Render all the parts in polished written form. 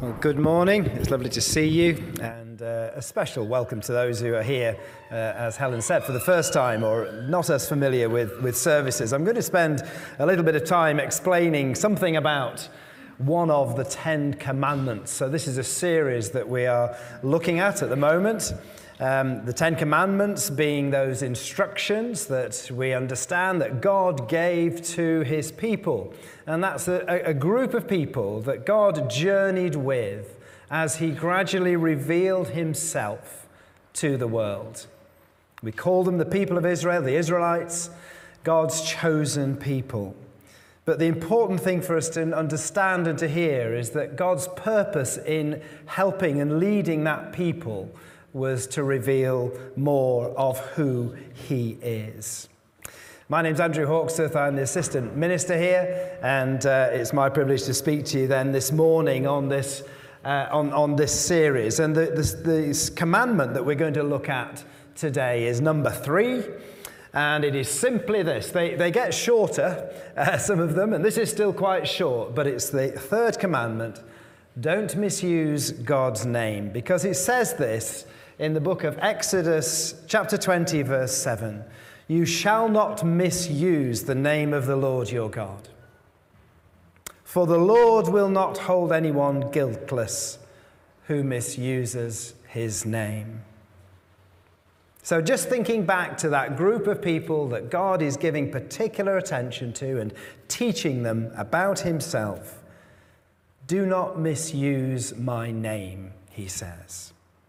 Well, good morning. It's lovely to see you, and a special welcome to those who are here, as Helen said, for the first time or not as familiar with services. I'm going to spend a little bit of time explaining something about one of the 10 Commandments. So this is a series that we are looking at the moment. The 10 Commandments being those instructions that we understand that God gave to his people. And that's a group of people that God journeyed with as he gradually revealed himself to the world. We call them the people of Israel, the Israelites, God's chosen people. But the important thing for us to understand and to hear is that God's purpose in helping and leading that people was to reveal more of who he is. My name's Andrew Hawksworth. I'm the assistant minister here, and it's my privilege to speak to you then this morning on this series. And this commandment that we're going to look at today is number 3, and it is simply this. They get shorter, some of them, and this is still quite short, but it's the third commandment: don't misuse God's name, because it says this in the book of Exodus, chapter 20, verse 7. You shall not misuse the name of the Lord your God. For the Lord will not hold anyone guiltless who misuses his name. So just thinking back to that group of people that God is giving particular attention to and teaching them about himself. Do not misuse my name, he says.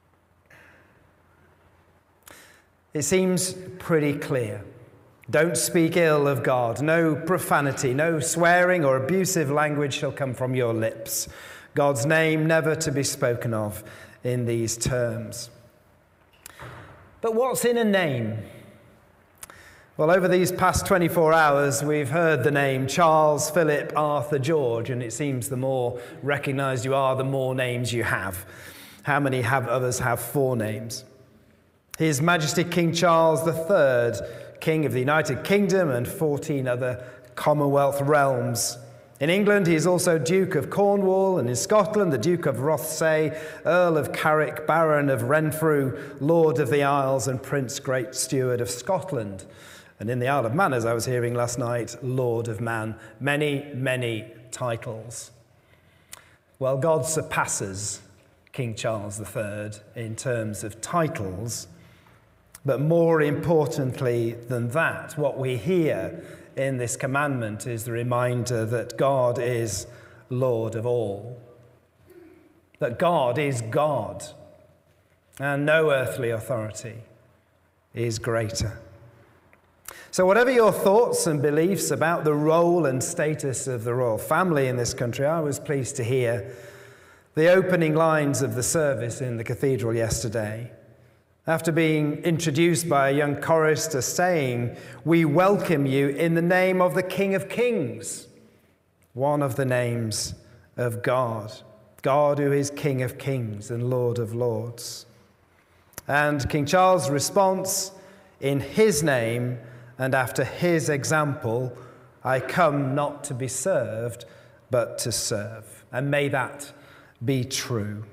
It seems pretty clear. Don't speak ill of God. No profanity, no swearing or abusive language shall come from your lips. God's name never to be spoken of in these terms. But what's in a name? Well, over these past 24 hours, we've heard the name Charles, Philip, Arthur, George, and it seems the more recognized you are, the more names you have. How many others have 4 names? His Majesty King Charles III, King of the United Kingdom and 14 other Commonwealth realms. In England, he is also Duke of Cornwall, and in Scotland, the Duke of Rothesay, Earl of Carrick, Baron of Renfrew, Lord of the Isles, and Prince Great Steward of Scotland. And in the Isle of Man, as I was hearing last night, Lord of Man. Many, many titles. Well, God surpasses King Charles III in terms of titles. But more importantly than that, what we hear in this commandment is the reminder that God is Lord of all. That God is God, and no earthly authority is greater. So whatever your thoughts and beliefs about the role and status of the royal family in this country, I was pleased to hear the opening lines of the service in the cathedral yesterday. After being introduced by a young chorister saying, "We welcome you in the name of the King of Kings," one of the names of God, God who is King of Kings and Lord of Lords. And King Charles' response, "In his name and after his example, I come not to be served, but to serve." And may that be true.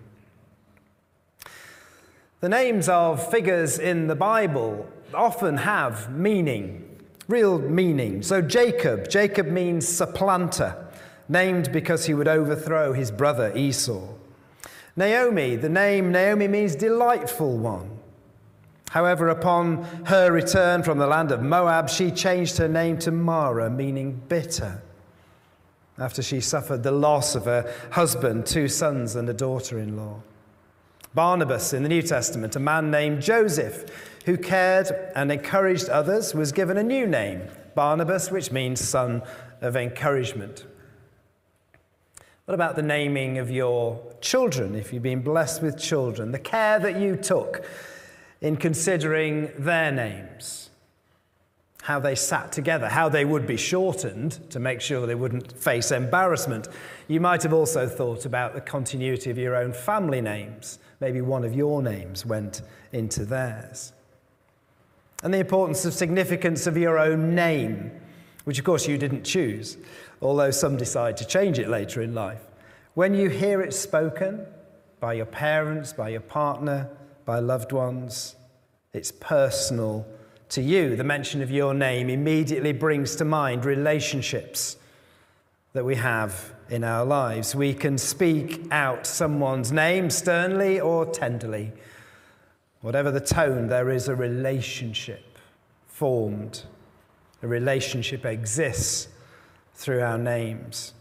The names of figures in the Bible often have meaning, real meaning. So Jacob means supplanter, named because he would overthrow his brother Esau. Naomi, the name Naomi means delightful one. However, upon her return from the land of Moab, she changed her name to Mara, meaning bitter, after she suffered the loss of her husband, 2 sons and a daughter-in-law. Barnabas in the New Testament, a man named Joseph, who cared and encouraged others, was given a new name, Barnabas, which means son of encouragement. What about the naming of your children, if you've been blessed with children? The care that you took in considering their names, how they sat together, how they would be shortened to make sure they wouldn't face embarrassment. You might have also thought about the continuity of your own family names. Maybe one of your names went into theirs. And the importance of significance of your own name, which of course you didn't choose, although some decide to change it later in life. When you hear it spoken by your parents, by your partner, by loved ones, it's personal to you. The mention of your name immediately brings to mind relationships that we have in our lives. We can speak out someone's name sternly or tenderly. Whatever the tone, there is a relationship formed. A relationship exists through our names.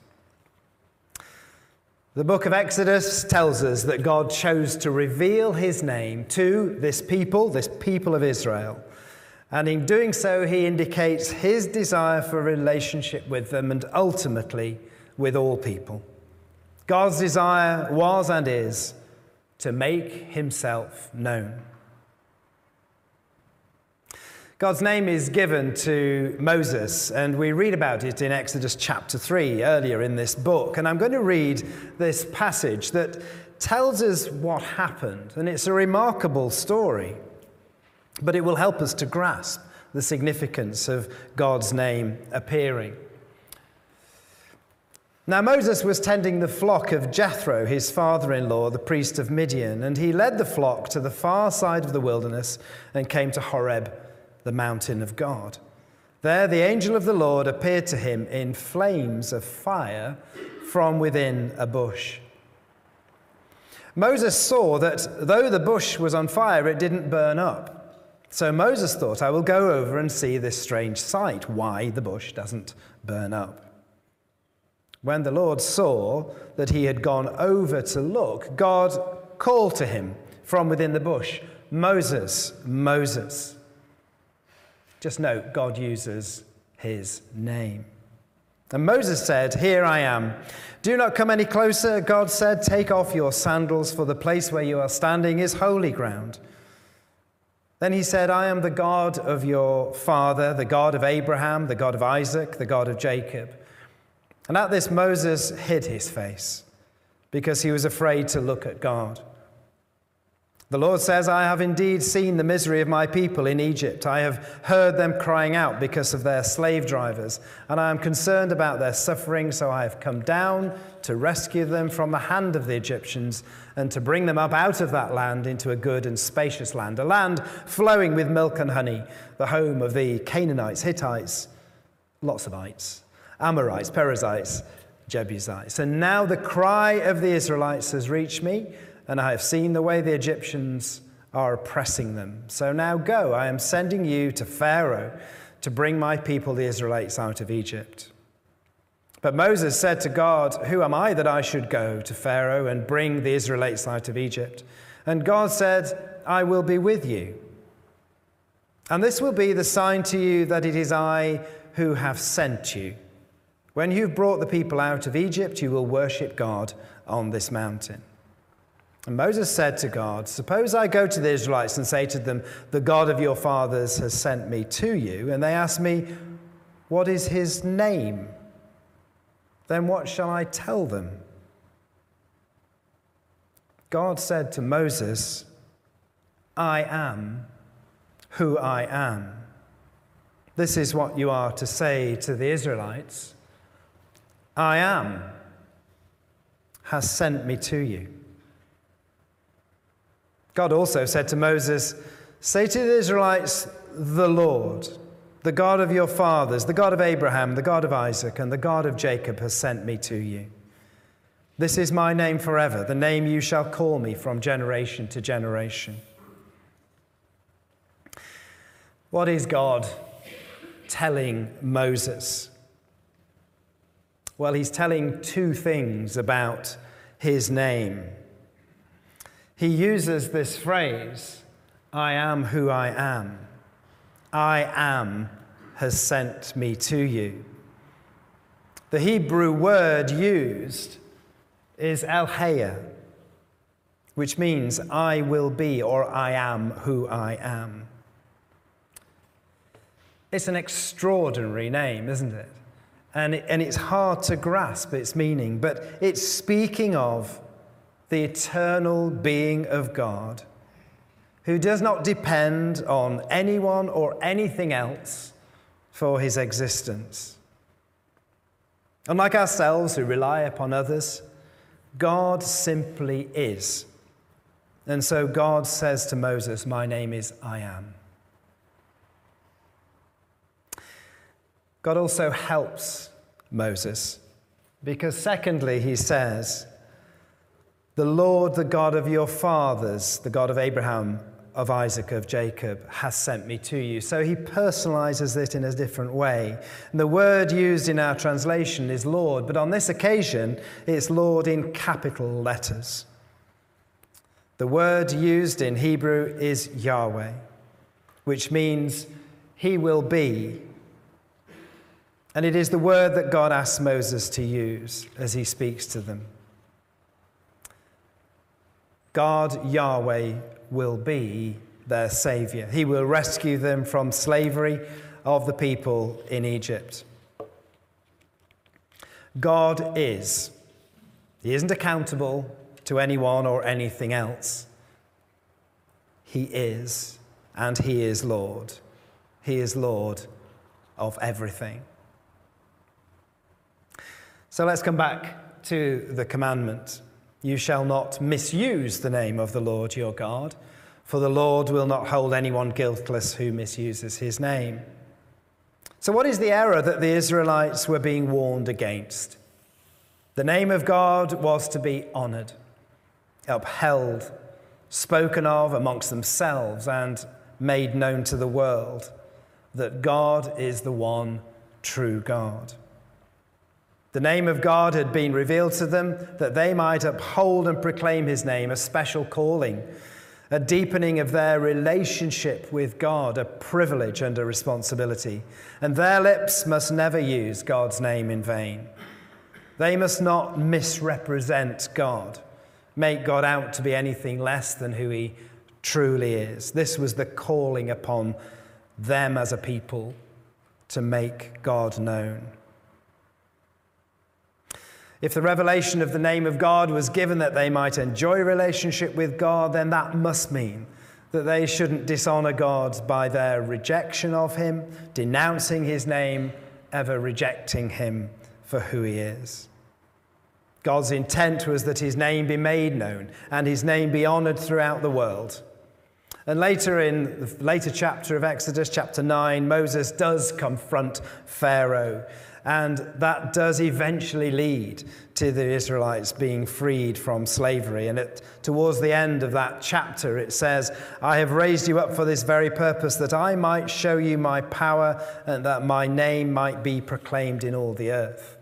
The book of Exodus tells us that God chose to reveal his name to this people of Israel. And in doing so, he indicates his desire for a relationship with them and ultimately with all people. God's desire was and is to make himself known. God's name is given to Moses, and we read about it in Exodus chapter 3 earlier in this book. And I'm going to read this passage that tells us what happened. And it's a remarkable story, but it will help us to grasp the significance of God's name appearing. Now, Moses was tending the flock of Jethro, his father-in-law, the priest of Midian, and he led the flock to the far side of the wilderness and came to Horeb, the mountain of God. There the angel of the Lord appeared to him in flames of fire from within a bush. Moses saw that though the bush was on fire, it didn't burn up. So Moses thought, I will go over and see this strange sight, why the bush doesn't burn up. When the Lord saw that he had gone over to look, God called to him from within the bush, Moses, Moses. Just note, God uses his name. And Moses said, Here I am. Do not come any closer, God said. Take off your sandals, for the place where you are standing is holy ground. Then he said, I am the God of your father, the God of Abraham, the God of Isaac, the God of Jacob. And at this Moses hid his face, because he was afraid to look at God. The Lord says, I have indeed seen the misery of my people in Egypt. I have heard them crying out because of their slave drivers, and I am concerned about their suffering, so I have come down to rescue them from the hand of the Egyptians and to bring them up out of that land into a good and spacious land, a land flowing with milk and honey, the home of the Canaanites, Hittites, lots of ites, Amorites, Perizzites, Jebusites. And now the cry of the Israelites has reached me, and I have seen the way the Egyptians are oppressing them. So now go, I am sending you to Pharaoh to bring my people, the Israelites, out of Egypt. But Moses said to God, Who am I that I should go to Pharaoh and bring the Israelites out of Egypt? And God said, I will be with you. And this will be the sign to you that it is I who have sent you. When you've brought the people out of Egypt, you will worship God on this mountain. And Moses said to God, Suppose I go to the Israelites and say to them, The God of your fathers has sent me to you, and they ask me, What is his name? Then what shall I tell them? God said to Moses, I am who I am. This is what you are to say to the Israelites. I am has sent me to you. God also said to Moses, Say to the Israelites, the Lord, the God of your fathers, the God of Abraham, the God of Isaac, and the God of Jacob has sent me to you. This is my name forever, the name you shall call me from generation to generation. What is God telling Moses? Well, he's telling two things about his name. He uses this phrase, I am who I am. I am has sent me to you. The Hebrew word used is El-Haya, which means I will be, or I am who I am. It's an extraordinary name, isn't it? And it's hard to grasp its meaning, but it's speaking of the eternal being of God, who does not depend on anyone or anything else for his existence. Unlike ourselves, who rely upon others, God simply is. And so God says to Moses, "My name is I am." God also helps Moses because secondly, he says, "The Lord, the God of your fathers, the God of Abraham, of Isaac, of Jacob, has sent me to you." So he personalizes it in a different way. And the word used in our translation is Lord, but on this occasion, it's Lord in capital letters. The word used in Hebrew is Yahweh, which means he will be. And it is the word that God asks Moses to use as he speaks to them. God, Yahweh, will be their Savior. He will rescue them from slavery of the people in Egypt. God is. He isn't accountable to anyone or anything else. He is, and he is Lord. He is Lord of everything. So let's come back to the commandment. "You shall not misuse the name of the Lord your God, for the Lord will not hold anyone guiltless who misuses his name." So what is the error that the Israelites were being warned against? The name of God was to be honored, upheld, spoken of amongst themselves, and made known to the world that God is the one true God. The name of God had been revealed to them that they might uphold and proclaim his name, a special calling, a deepening of their relationship with God, a privilege and a responsibility. And their lips must never use God's name in vain. They must not misrepresent God, make God out to be anything less than who he truly is. This was the calling upon them as a people to make God known. If the revelation of the name of God was given that they might enjoy a relationship with God, then that must mean that they shouldn't dishonor God by their rejection of him, denouncing his name, ever rejecting him for who he is. God's intent was that his name be made known and his name be honored throughout the world. And later in the later chapter of Exodus, chapter 9, Moses does confront Pharaoh. And that does eventually lead to the Israelites being freed from slavery. And towards the end of that chapter, it says, "I have raised you up for this very purpose, that I might show you my power and that my name might be proclaimed in all the earth."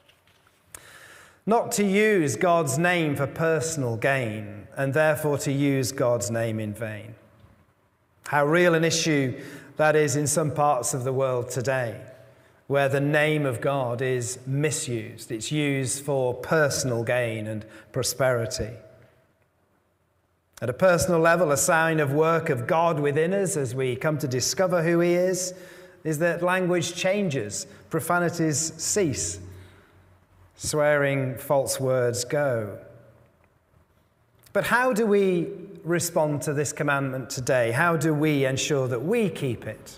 Not to use God's name for personal gain, and therefore to use God's name in vain. How real an issue that is in some parts of the world today, where the name of God is misused. It's used for personal gain and prosperity. At a personal level, a sign of work of God within us as we come to discover who he is that language changes, profanities cease, swearing, false words go. But how do we respond to this commandment today? How do we ensure that we keep it?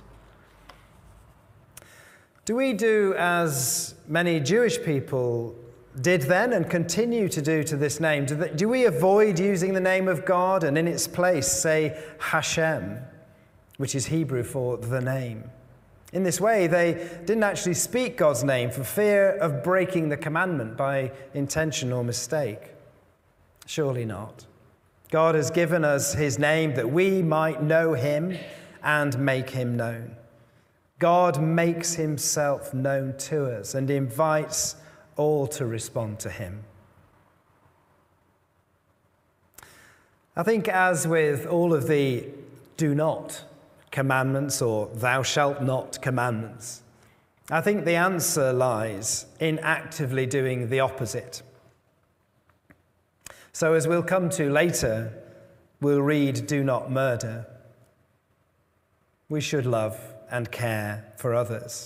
Do we do as many Jewish people did then and continue to do to this name? Do we avoid using the name of God and in its place say Hashem, which is Hebrew for the name? In this way, they didn't actually speak God's name for fear of breaking the commandment by intention or mistake. Surely not. God has given us his name that we might know him and make him known. God makes himself known to us and invites all to respond to him. I think as with all of the do not commandments or thou shalt not commandments, I think the answer lies in actively doing the opposite. So as we'll come to later, we'll read do not murder. We should love and care for others.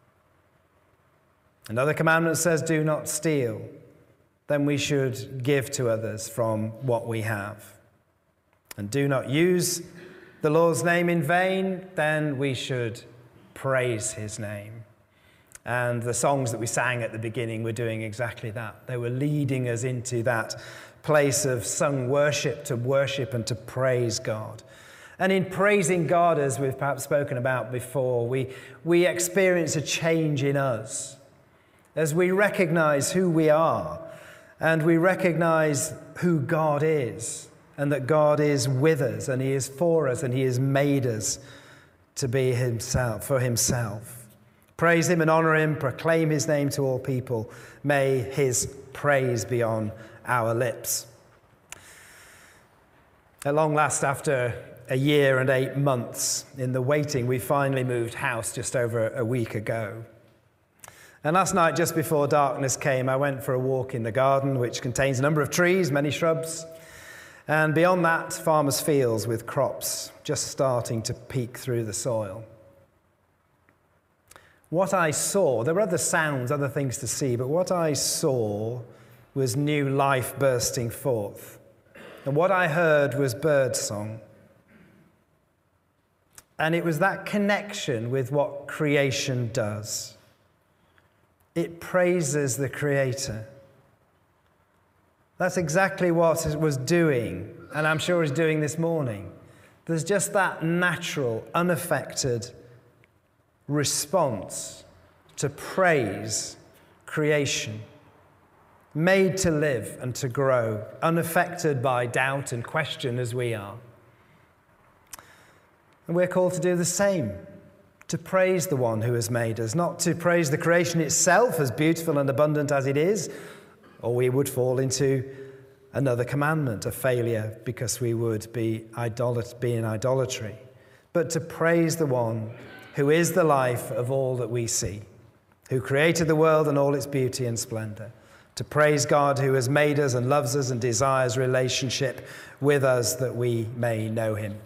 Another commandment says, do not steal. Then we should give to others from what we have. And do not use the Lord's name in vain. Then we should praise his name. And the songs that we sang at the beginning were doing exactly that. They were leading us into that place of sung worship, to worship and to praise God. And in praising God, as we've perhaps spoken about before, we experience a change in us as we recognize who we are and we recognize who God is, and that God is with us and he is for us and he has made us to be himself, for himself. Praise him and honor him, proclaim his name to all people. May his praise be on our lips. At long last, after a year and 8 months in the waiting, we finally moved house just over a week ago. And last night, just before darkness came, I went for a walk in the garden, which contains a number of trees, many shrubs, and beyond that, farmers' fields with crops just starting to peek through the soil. What I saw, there were other sounds, other things to see, but what I saw was new life bursting forth. And what I heard was birdsong. And it was that connection with what creation does. It praises the Creator. That's exactly what it was doing, and I'm sure it's doing this morning. There's just that natural, unaffected response to praise creation, made to live and to grow, unaffected by doubt and question as we are. And we're called to do the same, to praise the one who has made us, not to praise the creation itself, as beautiful and abundant as it is, or we would fall into another commandment, a failure, because we would be in idolatry. But to praise the one who is the life of all that we see, who created the world and all its beauty and splendor. To praise God who has made us and loves us and desires relationship with us that we may know him.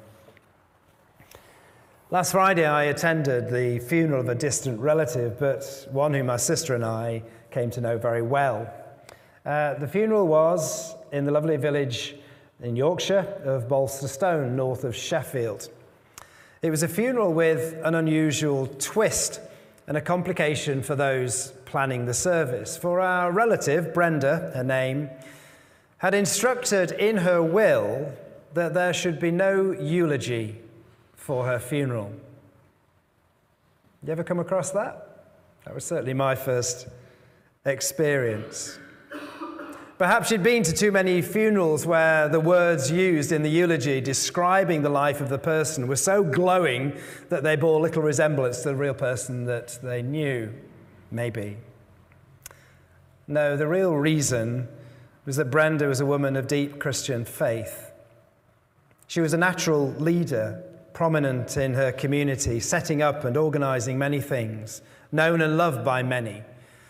Last Friday, I attended the funeral of a distant relative, but one whom my sister and I came to know very well. The funeral was in the lovely village in Yorkshire of Bolsterstone, north of Sheffield. It was a funeral with an unusual twist and a complication for those planning the service. For our relative, Brenda, her name, had instructed in her will that there should be no eulogy for her funeral. You ever come across that? That was certainly my first experience. Perhaps she'd been to too many funerals where the words used in the eulogy describing the life of the person were so glowing that they bore little resemblance to the real person that they knew, maybe. No, the real reason was that Brenda was a woman of deep Christian faith. She was a natural leader, prominent in her community, setting up and organizing many things, known and loved by many.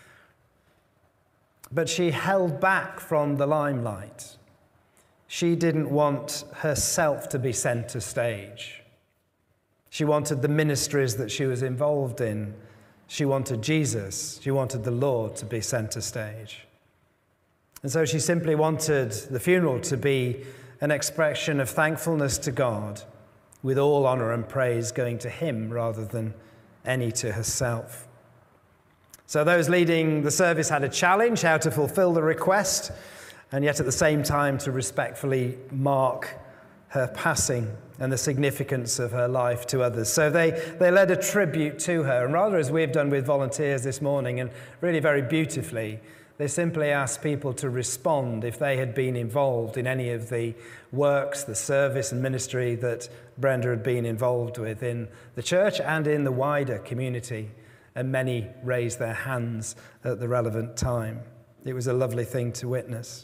But she held back from the limelight. She didn't want herself to be center stage. She wanted the ministries that she was involved in. She wanted Jesus. She wanted the Lord to be center stage. And so she simply wanted the funeral to be an expression of thankfulness to God, with all honor and praise going to him rather than any to herself. So those leading the service had a challenge, how to fulfill the request, and yet at the same time to respectfully mark her passing and the significance of her life to others. So they led a tribute to her, and rather as we've done with volunteers this morning, and really very beautifully, they simply asked people to respond if they had been involved in any of the works, the service and ministry that Brenda had been involved with in the church and in the wider community. And many raised their hands at the relevant time. It was a lovely thing to witness.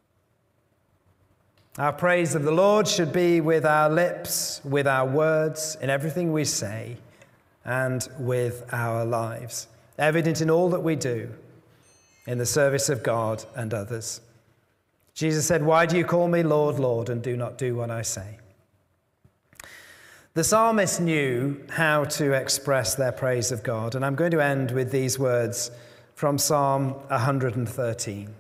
Our praise of the Lord should be with our lips, with our words, in everything we say, and with our lives, evident in all that we do, in the service of God and others. Jesus said, "Why do you call me Lord, Lord, and do not do what I say?" The psalmist knew how to express their praise of God, and I'm going to end with these words from Psalm 113.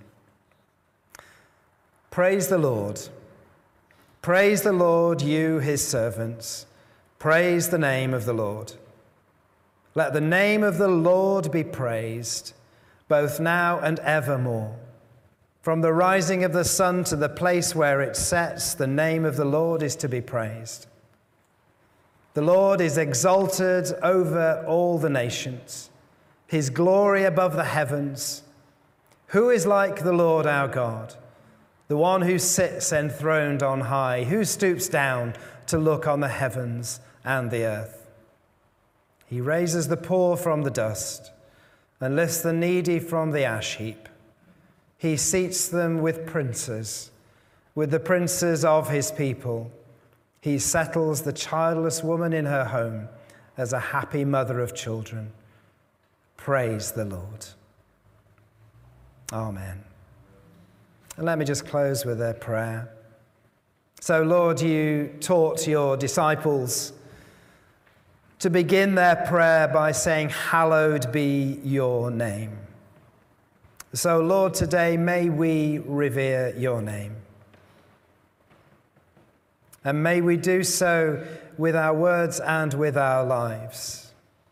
Praise the Lord. Praise the Lord, you his servants. Praise the name of the Lord. Let the name of the Lord be praised, both now and evermore. From the rising of the sun to the place where it sets, the name of the Lord is to be praised. The Lord is exalted over all the nations, his glory above the heavens. Who is like the Lord our God, the one who sits enthroned on high, who stoops down to look on the heavens and the earth? He raises the poor from the dust and lifts the needy from the ash heap. He seats them with princes, with the princes of his people. He settles the childless woman in her home as a happy mother of children. Praise the Lord. Amen. And let me just close with a prayer. So, Lord, you taught your disciples to begin their prayer by saying, "Hallowed be your name." So, Lord, today may we revere your name. And may we do so with our words and with our lives.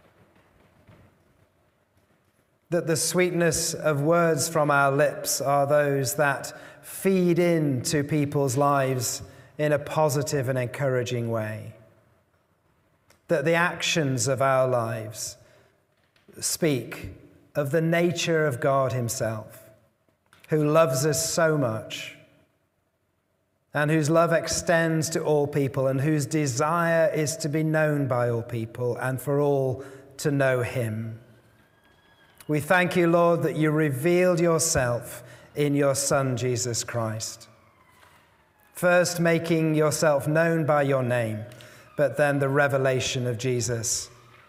That the sweetness of words from our lips are those that feed into people's lives in a positive and encouraging way. That the actions of our lives speak of the nature of God himself, who loves us so much, and whose love extends to all people, and whose desire is to be known by all people, and for all to know him. We thank you, Lord, that you revealed yourself in your Son, Jesus Christ. First making yourself known by your name, but then the revelation of Jesus,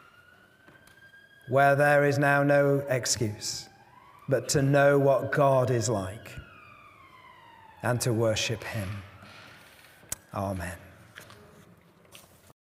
where there is now no excuse but to know what God is like and to worship him. Amen.